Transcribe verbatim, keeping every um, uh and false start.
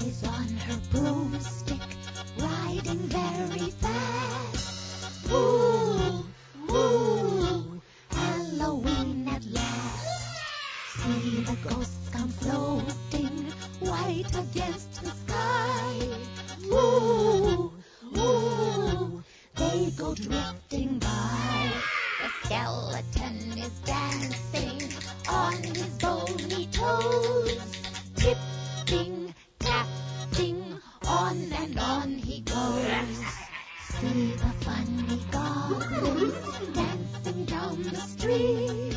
is on her broomstick, riding very fast. Woo, woo, Halloween at last. See the ghosts come floating, white against the sky. Woo, woo, they go drifting by. The skeleton is dancing on his bony toes, tipping, tapping, on and on he goes. See the funny goblins dancing down the street.